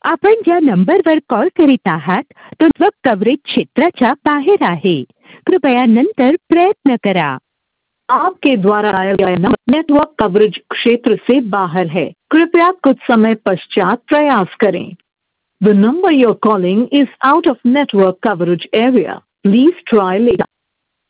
आपण ज्या नंबरवर कॉल करीत आहात तो नेटवर्क कवरेज क्षेत्राच्या बाहेर आहे. कृपया नंतर प्रयत्न करा. आपके द्वारा आया गया नंबर नेटवर्क कवरेज क्षेत्र से बाहर है. कृपया कुछ समय पश्चात प्रयास करें. The number you're calling is out of network coverage area. Please try later.